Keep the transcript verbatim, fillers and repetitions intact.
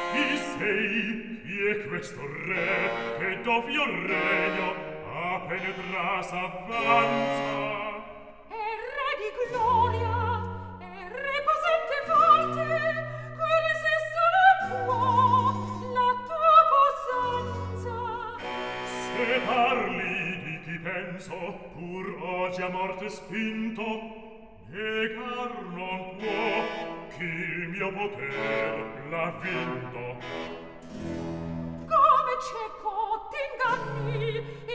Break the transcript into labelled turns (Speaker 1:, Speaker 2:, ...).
Speaker 1: Chi sei? Chi è questo re che doppio regno a penetra s'avanza?
Speaker 2: È re di gloria, è re potente e forte, che resistere può la tua possenza.
Speaker 1: Se parli di chi penso, pur oggi a morte spinto, negar non può chi il mio poter l'ha vinto.
Speaker 2: Come cieco t'inganni